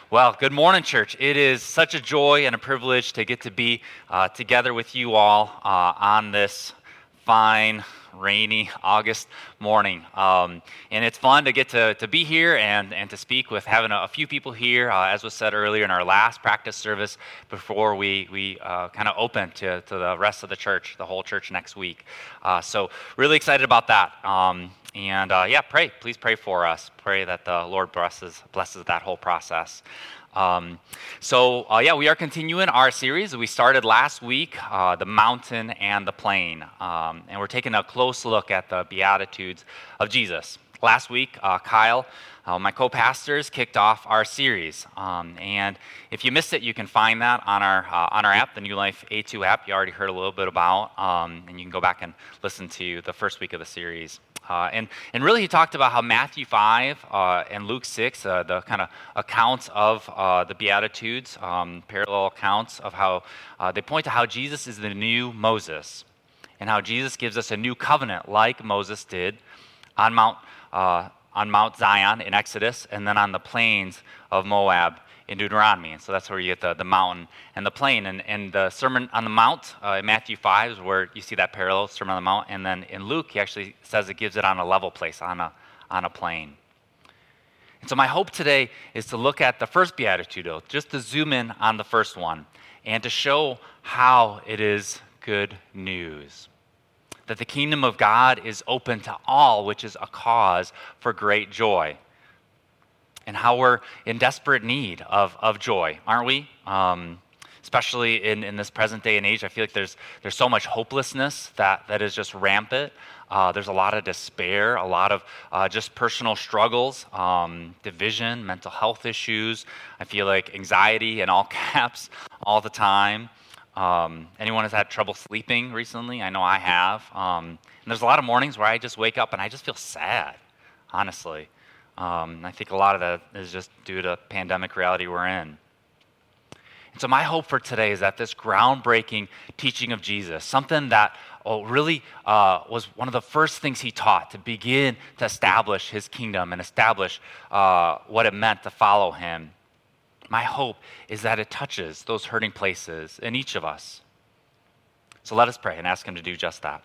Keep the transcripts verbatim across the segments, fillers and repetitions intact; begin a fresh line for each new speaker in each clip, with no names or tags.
Well, good morning, church. It is such a joy and a privilege to get to be uh, together with you all uh, on this fine, rainy August morning. Um, and it's fun to get to, to be here and, and to speak with having a, a few people here, uh, as was said earlier in our last practice service before we, we uh, kind of open to, to the rest of the church, the whole church next week. Uh, so really excited about that. Um, and uh, yeah, pray. Please pray for us. Pray that the Lord blesses, blesses that whole process. Um, so, uh, yeah, we are continuing our series. We started last week, uh, The Mountain and the Plain, um, and we're taking a close look at the Beatitudes of Jesus. Last week, uh, Kyle, uh, my co-pastors, kicked off our series, um, and if you missed it, you can find that on our uh, on our app, the New Life A two app. You already heard a little bit about, um, and you can go back and listen to the first week of the series. Uh, and, and really, he talked about how Matthew five uh, and Luke six, uh, the kind of accounts of uh, the Beatitudes, um, parallel accounts of how uh, they point to how Jesus is the new Moses, and how Jesus gives us a new covenant like Moses did on Mount uh, on Mount Zion in Exodus, and then on the plains of Moab in Deuteronomy. And so that's where you get the, the mountain and the plain. And, and the Sermon on the Mount uh, in Matthew five is where you see that parallel, Sermon on the Mount. And then in Luke, he actually says it gives it on a level place, on a, on a plain. And so my hope today is to look at the first Beatitude, just to zoom in on the first one, and to show how it is good news. That the kingdom of God is open to all, which is a cause for great joy. And how we're in desperate need of, of joy, aren't we? Um, especially in, in this present day and age, I feel like there's there's so much hopelessness that, that is just rampant. Uh, there's a lot of despair, a lot of uh, just personal struggles, um, division, mental health issues. I feel like anxiety in all caps all the time. Um, anyone has had trouble sleeping recently? I know I have. Um, and there's a lot of mornings where I just wake up and I just feel sad, honestly. Um, I think a lot of that is just due to pandemic reality we're in. And so my hope for today is that this groundbreaking teaching of Jesus, something that oh, really uh, was one of the first things he taught to begin to establish his kingdom and establish uh, what it meant to follow him. My hope is that it touches those hurting places in each of us. So let us pray and ask him to do just that.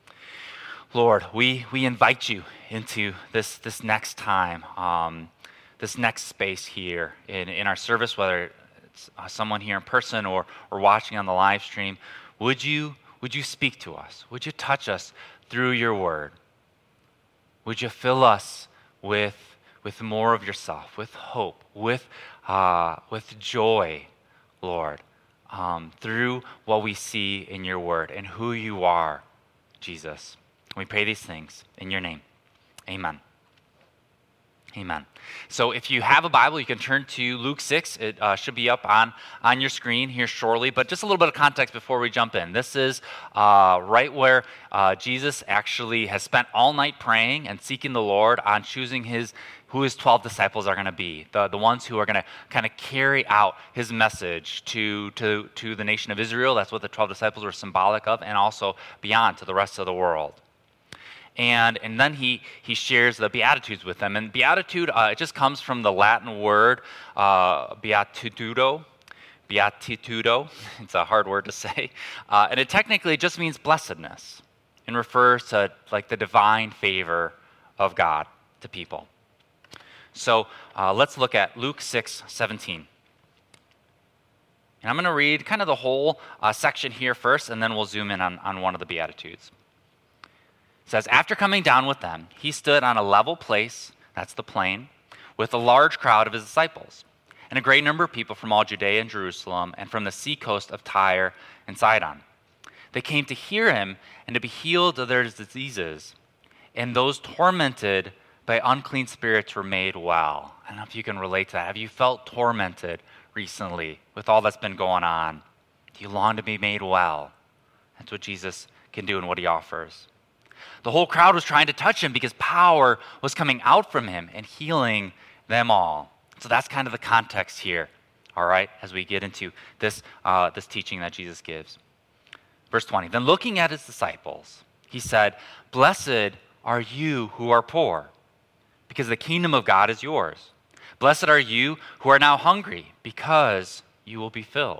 Lord, we, we invite you into this, this next time, um, this next space here in, in our service, whether it's uh, someone here in person or, or watching on the live stream. Would you, would you speak to us? Would you touch us through your word? Would you fill us with, with more of yourself, with hope, with, uh, with joy, Lord, um, through what we see in your word and who you are, Jesus. We pray these things in your name. Amen. Amen. So if you have a Bible, you can turn to Luke six. It uh, should be up on, on your screen here shortly. But just a little bit of context before we jump in. This is uh, right where uh, Jesus actually has spent all night praying and seeking the Lord on choosing his who his twelve disciples are going to be, the, the ones who are going to kind of carry out his message to, to, to the nation of Israel. That's what the twelve disciples were symbolic of, and also beyond to the rest of the world. And and then he he shares the Beatitudes with them. And Beatitude, uh, it just comes from the Latin word uh, beatitudo, beatitudo. It's a hard word to say. Uh, and it technically just means blessedness and refers to like the divine favor of God to people. So uh, let's look at Luke six seventeen. And I'm going to read kind of the whole uh, section here first, and then we'll zoom in on, on one of the Beatitudes. It says, after coming down with them, he stood on a level place, that's the plain, with a large crowd of his disciples, and a great number of people from all Judea and Jerusalem, and from the seacoast of Tyre and Sidon. They came to hear him and to be healed of their diseases, and those tormented by unclean spirits were made well. I don't know if you can relate to that. Have you felt tormented recently with all that's been going on? Do you long to be made well? That's what Jesus can do and what he offers. The whole crowd was trying to touch him because power was coming out from him and healing them all. So that's kind of the context here, all right, as we get into this, uh, this teaching that Jesus gives. Verse twenty, then looking at his disciples, he said, blessed are you who are poor, because the kingdom of God is yours. Blessed are you who are now hungry, because you will be filled.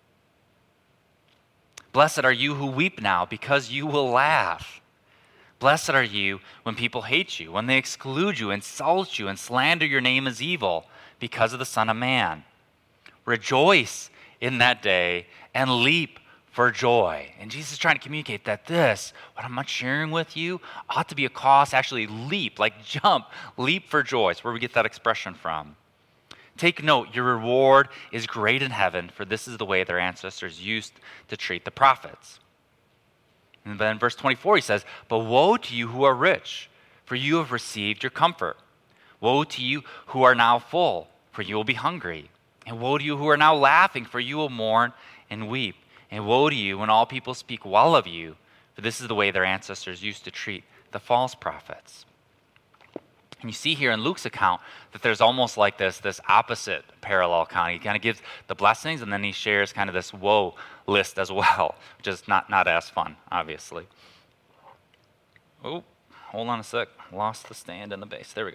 Blessed are you who weep now, because you will laugh. Blessed are you when people hate you, when they exclude you, insult you, and slander your name as evil because of the Son of Man. Rejoice in that day and leap for joy. And Jesus is trying to communicate that this, what I'm sharing with you, ought to be a cause to actually leap, like jump, leap for joy. It's where we get that expression from. Take note, your reward is great in heaven, for this is the way their ancestors used to treat the prophets. And then in verse twenty-four, he says, but woe to you who are rich, for you have received your comfort. Woe to you who are now full, for you will be hungry. And woe to you who are now laughing, for you will mourn and weep. And woe to you when all people speak well of you, for this is the way their ancestors used to treat the false prophets. And you see here in Luke's account that there's almost like this, this opposite parallel account. He kind of gives the blessings, and then he shares kind of this woe list as well, which is not, not as fun, obviously. Oh, hold on a sec. Lost the stand and the base. There we go.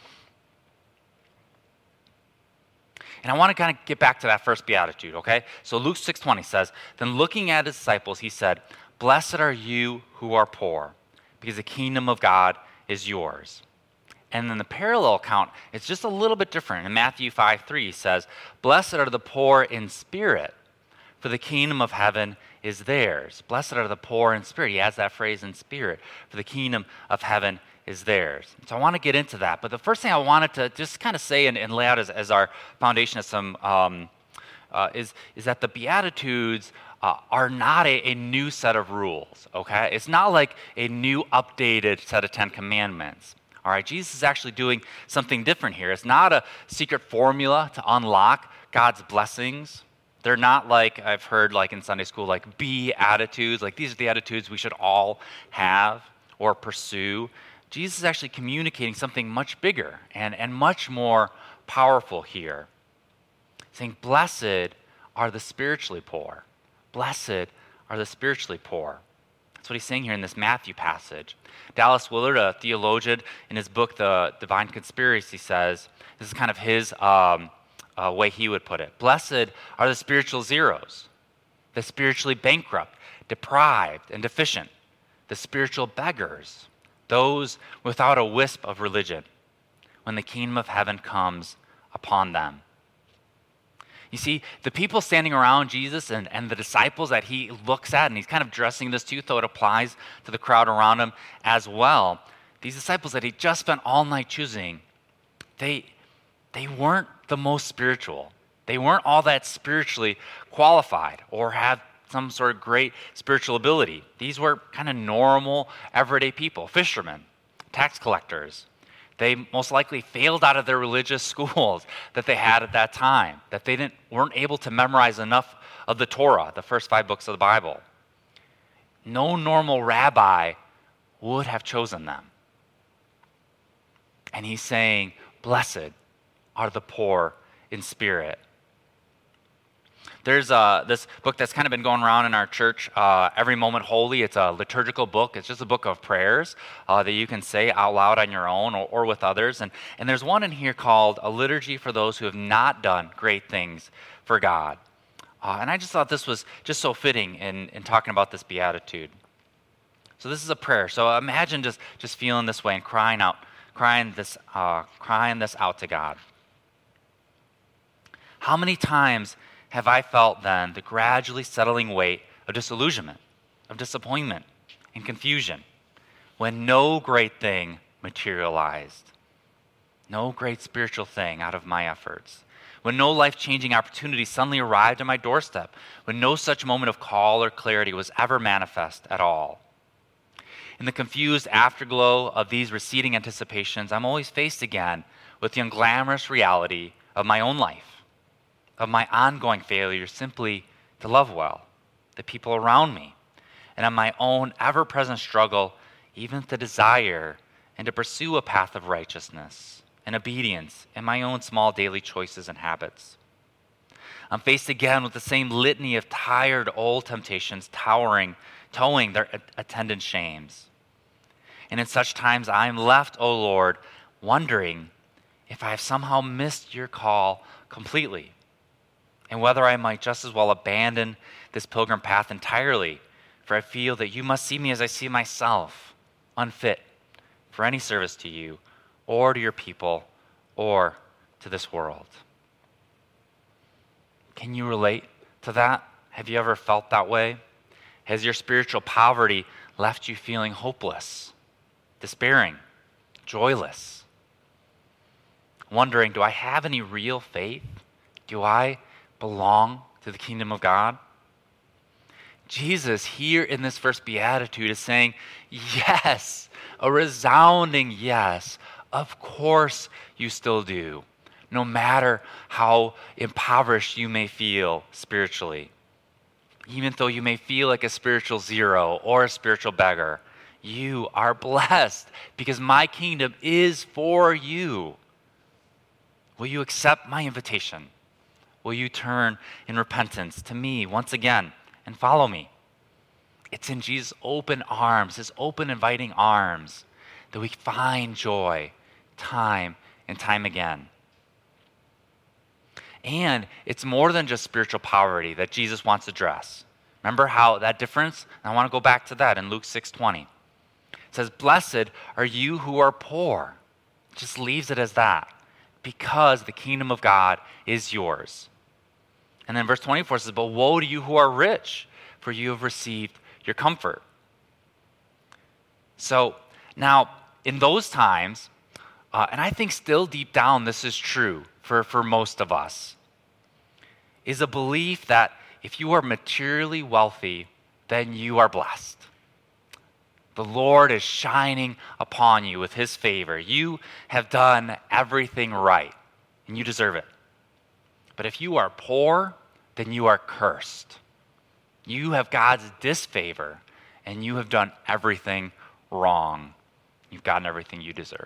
And I want to kind of get back to that first beatitude, okay? So Luke six twenty says, then looking at his disciples, he said, blessed are you who are poor, because the kingdom of God is yours. And then the parallel account, it's just a little bit different. In Matthew five three, he says, blessed are the poor in spirit, for the kingdom of heaven is theirs. Blessed are the poor in spirit. He adds that phrase in spirit, for the kingdom of heaven is theirs. So I want to get into that. But the first thing I wanted to just kind of say and, and lay out as, as our foundation of some um, uh, is, is that the Beatitudes uh, are not a, a new set of rules, okay? It's not like a new updated set of Ten Commandments. All right, Jesus is actually doing something different here. It's not a secret formula to unlock God's blessings. They're not like, I've heard like in Sunday school, like be-attitudes, like these are the attitudes we should all have or pursue. Jesus is actually communicating something much bigger and, and much more powerful here. Saying, blessed are the spiritually poor. Blessed are the spiritually poor. That's what he's saying here in this Matthew passage. Dallas Willard, a theologian, in his book, The Divine Conspiracy, says, this is kind of his um, uh, way he would put it. Blessed are the spiritual zeros, the spiritually bankrupt, deprived, and deficient, the spiritual beggars, those without a wisp of religion, when the kingdom of heaven comes upon them. You see, the people standing around Jesus and, and the disciples that he looks at, and he's kind of addressing this too, though it applies to the crowd around him as well. These disciples that he just spent all night choosing, they, they weren't the most spiritual. They weren't all that spiritually qualified or have some sort of great spiritual ability. These were kind of normal, everyday people, fishermen, tax collectors. They most likely failed out of their religious schools that they had at that time, that they didn't weren't able to memorize enough of the Torah, the first five books of the Bible. No normal rabbi would have chosen them. And he's saying, blessed are the poor in spirit. There's uh, this book that's kind of been going around in our church, uh, Every Moment Holy. It's a liturgical book. It's just a book of prayers uh, that you can say out loud on your own or, or with others. And, and there's one in here called A Liturgy for Those Who Have Not Done Great Things for God. Uh, and I just thought this was just so fitting in, in talking about this beatitude. So this is a prayer. So imagine just, just feeling this way and crying out, crying this, uh, crying this out to God. How many times have I felt then the gradually settling weight of disillusionment, of disappointment, and confusion, when no great thing materialized, no great spiritual thing out of my efforts, when no life-changing opportunity suddenly arrived at my doorstep, when no such moment of call or clarity was ever manifest at all. In the confused afterglow of these receding anticipations, I'm always faced again with the unglamorous reality of my own life, of my ongoing failure simply to love well the people around me, and of my own ever-present struggle even to desire and to pursue a path of righteousness and obedience in my own small daily choices and habits. I'm faced again with the same litany of tired old temptations towering, towing their attendant shames. And in such times I am left, O Lord, wondering if I have somehow missed your call completely, and whether I might just as well abandon this pilgrim path entirely, for I feel that you must see me as I see myself, unfit for any service to you, or to your people, or to this world. Can you relate to that? Have you ever felt that way? Has your spiritual poverty left you feeling hopeless, despairing, joyless? Wondering, do I have any real faith? Do I belong to the kingdom of God? Jesus, here in this first beatitude, is saying, yes, a resounding yes. Of course you still do, no matter how impoverished you may feel spiritually. Even though you may feel like a spiritual zero or a spiritual beggar, you are blessed because my kingdom is for you. Will you accept my invitation? Will you turn in repentance to me once again and follow me? It's in Jesus' open arms, his open, inviting arms, that we find joy time and time again. And it's more than just spiritual poverty that Jesus wants to address. Remember how that difference? I want to go back to that in Luke six twenty. It says, blessed are you who are poor. It just leaves it as that, because the kingdom of God is yours. And then verse twenty-four says, but woe to you who are rich, for you have received your comfort. So now, in those times, uh, and I think still deep down this is true for, for most of us, is a belief that if you are materially wealthy, then you are blessed. The Lord is shining upon you with his favor. You have done everything right, and you deserve it. But if you are poor, then you are cursed. You have God's disfavor, and you have done everything wrong. You've gotten everything you deserve.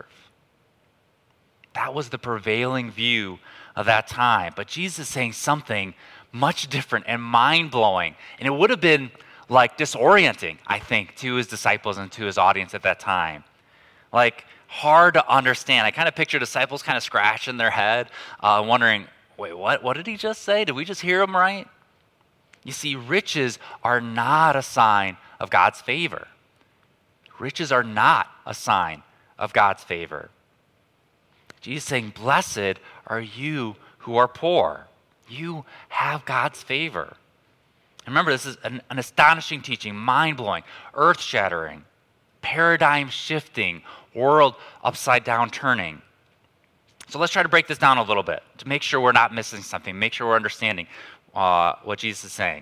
That was the prevailing view of that time. But Jesus is saying something much different and mind-blowing. And it would have been like disorienting, I think, to his disciples and to his audience at that time. Like hard to understand. I kind of picture disciples kind of scratching their head, uh, wondering, wait, what, what did he just say? Did we just hear him right? You see, riches are not a sign of God's favor. Riches are not a sign of God's favor. Jesus is saying, blessed are you who are poor. You have God's favor. And remember, this is an, an astonishing teaching, mind-blowing, earth-shattering, paradigm-shifting, world upside-down turning. So let's try to break this down a little bit to make sure we're not missing something, make sure we're understanding uh, what Jesus is saying.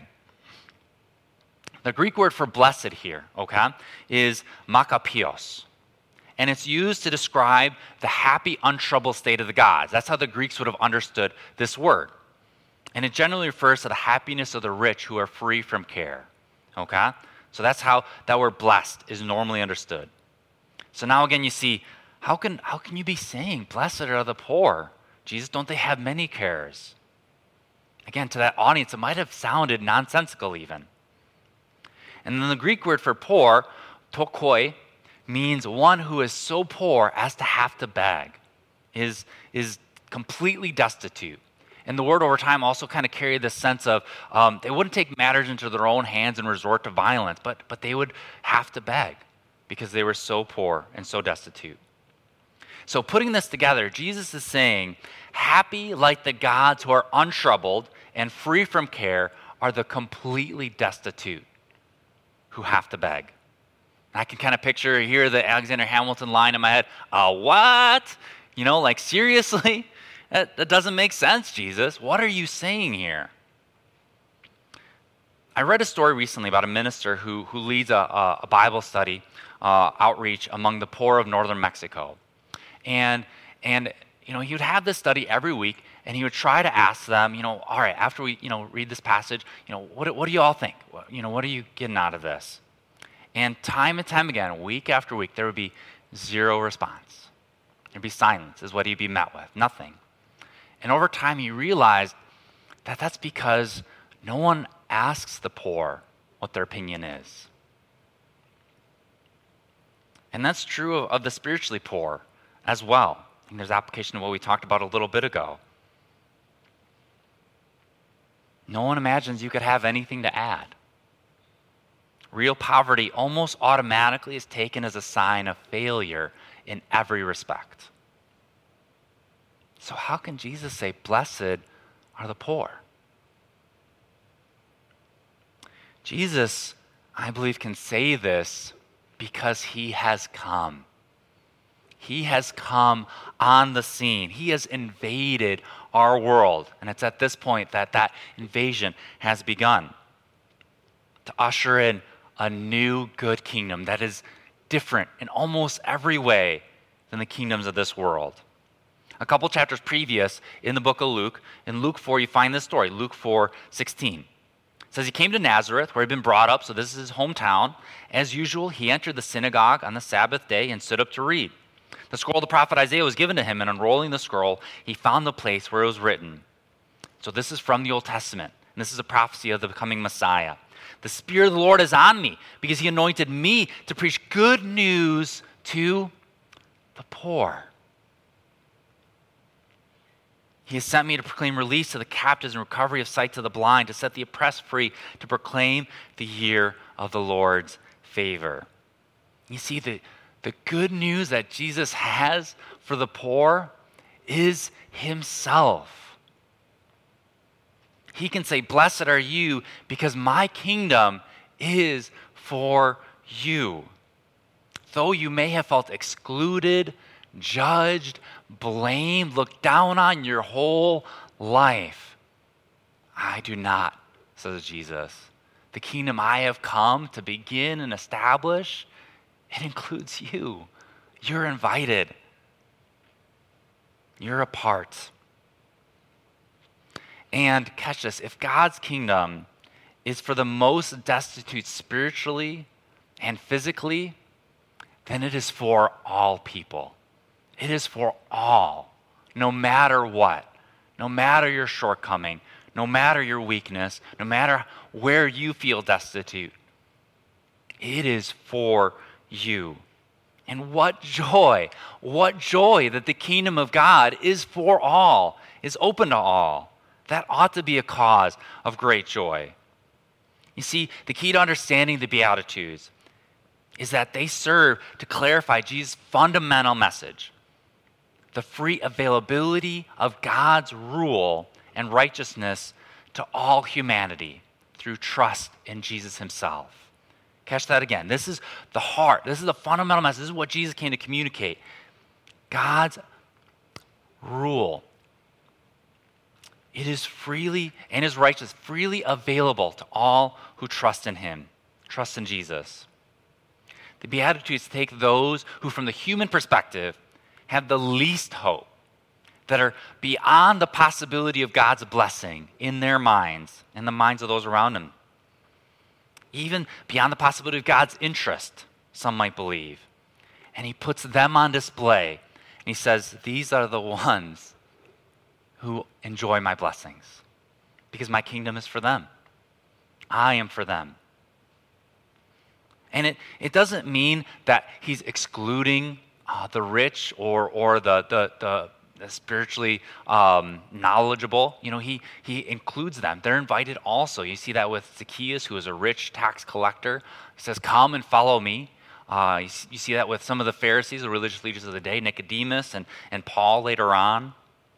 The Greek word for blessed here, okay, is makapios. And it's used to describe the happy, untroubled state of the gods. That's how the Greeks would have understood this word. And it generally refers to the happiness of the rich who are free from care. Okay? So that's how that word blessed is normally understood. So now again you see, how can how can you be saying, blessed are the poor? Jesus, don't they have many cares? Again, to that audience, it might have sounded nonsensical even. And then the Greek word for poor, tokoi, means one who is so poor as to have to beg, is, is completely destitute. And the word over time also kind of carried this sense of um, they wouldn't take matters into their own hands and resort to violence, but, but they would have to beg because they were so poor and so destitute. So putting this together, Jesus is saying, happy like the gods who are untroubled and free from care are the completely destitute who have to beg. I can kind of picture here the Alexander Hamilton line in my head, uh, what? You know, like seriously? That, that doesn't make sense, Jesus. What are you saying here? I read a story recently about a minister who, who leads a, a Bible study uh, outreach among the poor of northern Mexico. And, and, you know, he would have this study every week, and he would try to ask them, you know, all right, after we, you know, read this passage, you know, what, what do you all think? What, you know, what are you getting out of this? And time and time again, week after week, there would be zero response. There'd be silence is what he'd be met with, nothing. And over time, he realized that that's because no one asks the poor what their opinion is. And that's true of, of the spiritually poor as well. And there's application to what we talked about a little bit ago. No one imagines you could have anything to add. Real poverty almost automatically is taken as a sign of failure in every respect. So how can Jesus say, blessed are the poor? Jesus, I believe, can say this because he has come. He has come on the scene. He has invaded our world. And it's at this point that that invasion has begun to usher in a new good kingdom that is different in almost every way than the kingdoms of this world. A couple chapters previous in the book of Luke, in Luke four, you find this story, Luke four sixteen. It says he came to Nazareth, where he'd been brought up, so this is his hometown. As usual, he entered the synagogue on the Sabbath day and stood up to read. The scroll of the prophet Isaiah was given to him, and unrolling the scroll, he found the place where it was written. So this is from the Old Testament, and this is a prophecy of the coming Messiah. The Spirit of the Lord is on me, because he anointed me to preach good news to the poor. He has sent me to proclaim release to the captives and recovery of sight to the blind, to set the oppressed free, to proclaim the year of the Lord's favor. You see, the, the good news that Jesus has for the poor is himself. He can say, blessed are you, because my kingdom is for you. Though you may have felt excluded, judged, blamed, looked down on your whole life, I do not, says Jesus. The kingdom I have come to begin and establish, it includes you. You're invited. You're a part. And catch this, if God's kingdom is for the most destitute spiritually and physically, then it is for all people. It is for all, no matter what, no matter your shortcoming, no matter your weakness, no matter where you feel destitute. It is for you. And what joy, what joy that the kingdom of God is for all, is open to all. That ought to be a cause of great joy. You see, the key to understanding the Beatitudes is that they serve to clarify Jesus' fundamental message. The free availability of God's rule and righteousness to all humanity through trust in Jesus himself. Catch that again. This is the heart. This is the fundamental message. This is what Jesus came to communicate. God's rule. It is freely, and his righteousness, freely available to all who trust in him, trust in Jesus. The Beatitudes take those who, from the human perspective, have the least hope, that are beyond the possibility of God's blessing in their minds and the minds of those around them. Even beyond the possibility of God's interest, some might believe. And he puts them on display. And he says, these are the ones who enjoy my blessings, because my kingdom is for them. I am for them. And it, it doesn't mean that he's excluding uh, the rich or or the the, the, the spiritually um, knowledgeable. You know, he he includes them. They're invited also. You see that with Zacchaeus, who is a rich tax collector. He says, "Come and follow me." Uh, you, you see that with some of the Pharisees, the religious leaders of the day, Nicodemus and, and Paul later on.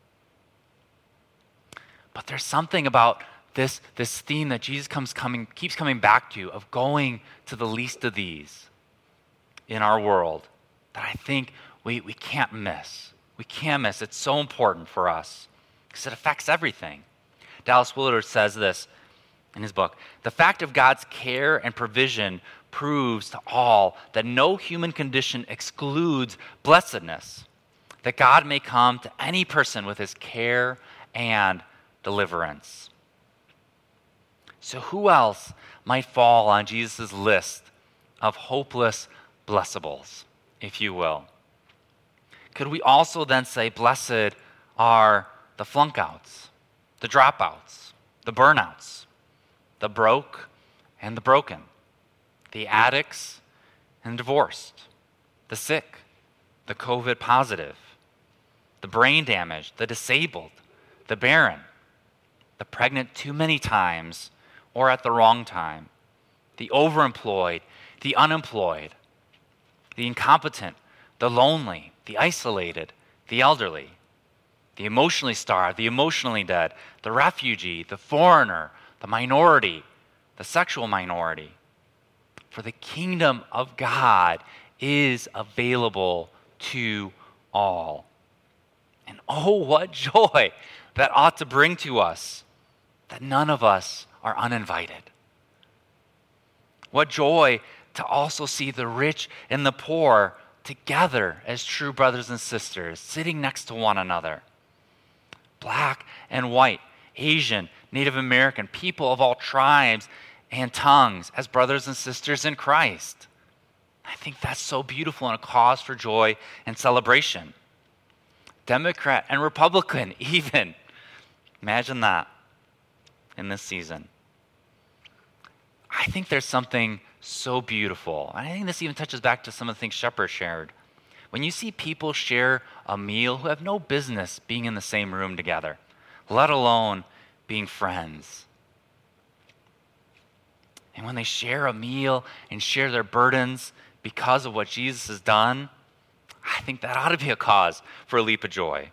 But there's something about this, this theme that Jesus comes coming, keeps coming back to, of going to the least of these in our world, that I think we, we can't miss. We can't miss. It's so important for us because it affects everything. Dallas Willard says this in his book: the fact of God's care and provision proves to all that no human condition excludes blessedness, that God may come to any person with his care and deliverance. So who else might fall on Jesus' list of hopeless blessables, if you will? Could we also then say, blessed are the flunkouts, the dropouts, the burnouts, the broke and the broken, the addicts and divorced, the sick, the COVID positive, the brain damaged, the disabled, the barren, the pregnant too many times or at the wrong time, the overemployed, the unemployed, the incompetent, the lonely, the isolated, the elderly, the emotionally starved, the emotionally dead, the refugee, the foreigner, the minority, the sexual minority. For the kingdom of God is available to all. And oh, what joy that ought to bring to us that none of us are uninvited. What joy to also see the rich and the poor together as true brothers and sisters, sitting next to one another. Black and white, Asian, Native American, people of all tribes and tongues as brothers and sisters in Christ. I think that's so beautiful and a cause for joy and celebration. Democrat and Republican, even. Imagine that in this season. I think there's something so beautiful. I think this even touches back to some of the things Shepherd shared. When you see people share a meal who have no business being in the same room together, let alone being friends. And when they share a meal and share their burdens because of what Jesus has done, I think that ought to be a cause for a leap of joy.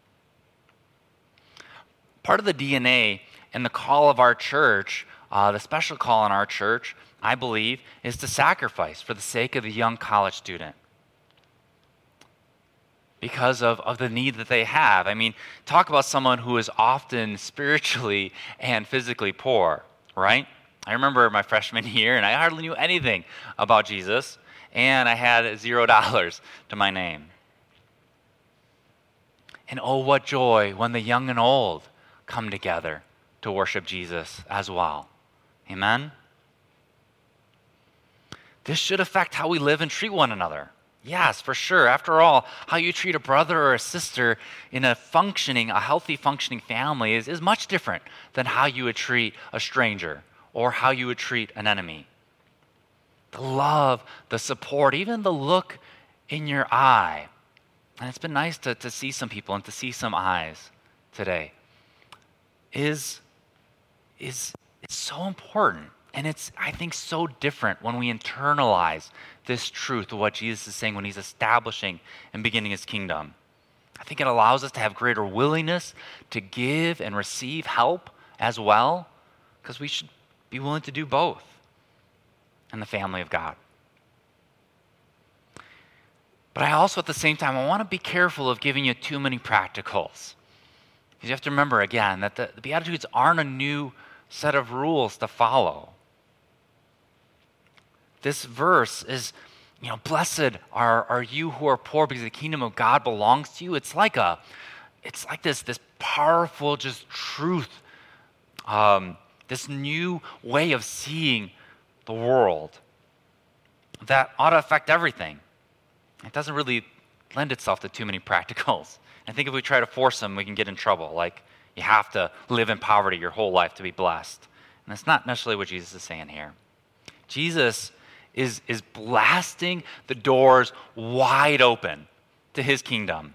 Part of the D N A and the call of our church, uh, the special call in our church, I believe, is to sacrifice for the sake of the young college student because of, of the need that they have. I mean, talk about someone who is often spiritually and physically poor, right? I remember my freshman year, and I hardly knew anything about Jesus, and I had zero dollars to my name. And oh, what joy when the young and old come together to worship Jesus as well. Amen? This should affect how we live and treat one another. Yes, for sure. After all, how you treat a brother or a sister in a functioning, a healthy functioning family is, is much different than how you would treat a stranger or how you would treat an enemy. The love, the support, even the look in your eye. And it's been nice to, to see some people and to see some eyes today. Is, is it's so important. And it's, I think, so different when we internalize this truth of what Jesus is saying when he's establishing and beginning his kingdom. I think it allows us to have greater willingness to give and receive help as well, because we should be willing to do both in the family of God. But I also, at the same time, I want to be careful of giving you too many practicals. Because you have to remember, again, that the, the Beatitudes aren't a new set of rules to follow. This verse is, you know, blessed are, are you who are poor because the kingdom of God belongs to you. It's like a, it's like this, this powerful just truth, um, this new way of seeing the world that ought to affect everything. It doesn't really lend itself to too many practicals. I think if we try to force them, we can get in trouble. Like, you have to live in poverty your whole life to be blessed. And that's not necessarily what Jesus is saying here. Jesus is, is blasting the doors wide open to his kingdom.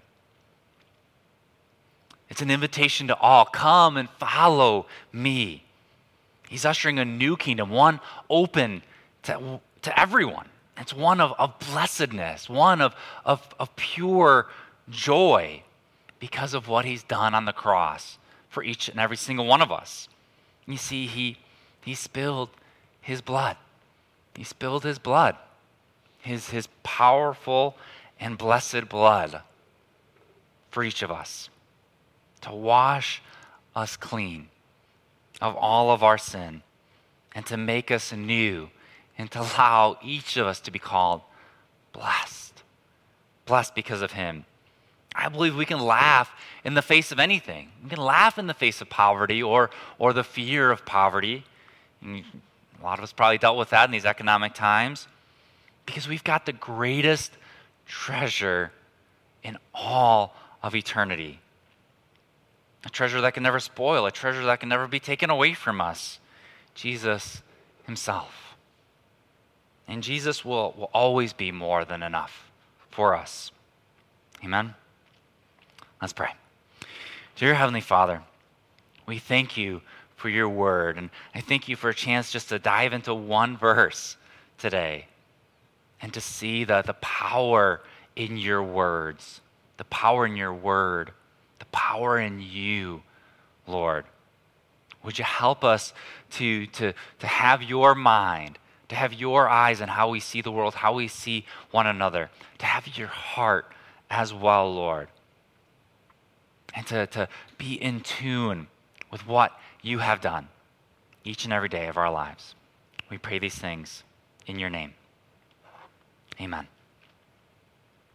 It's an invitation to all. Come and follow me. He's ushering a new kingdom, one open to, to everyone. It's one of, of blessedness, one of, of, of pure joy because of what he's done on the cross for each and every single one of us. You see, he, he spilled his blood. He spilled his blood, his, his powerful and blessed blood for each of us to wash us clean of all of our sin and to make us new and to allow each of us to be called blessed. Blessed because of him. I believe we can laugh in the face of anything. We can laugh in the face of poverty or, or the fear of poverty. And a lot of us probably dealt with that in these economic times because we've got the greatest treasure in all of eternity. A treasure that can never spoil, a treasure that can never be taken away from us. Jesus himself. And Jesus will, will always be more than enough for us. Amen? Let's pray. Dear Heavenly Father, we thank you for your word, and I thank you for a chance just to dive into one verse today and to see the, the power in your words, the power in your word, the power in you, Lord. Would you help us to, to, to have your mind, to have your eyes on how we see the world, how we see one another, to have your heart as well, Lord, and to, to be in tune with what you have done each and every day of our lives. We pray these things in your name. Amen.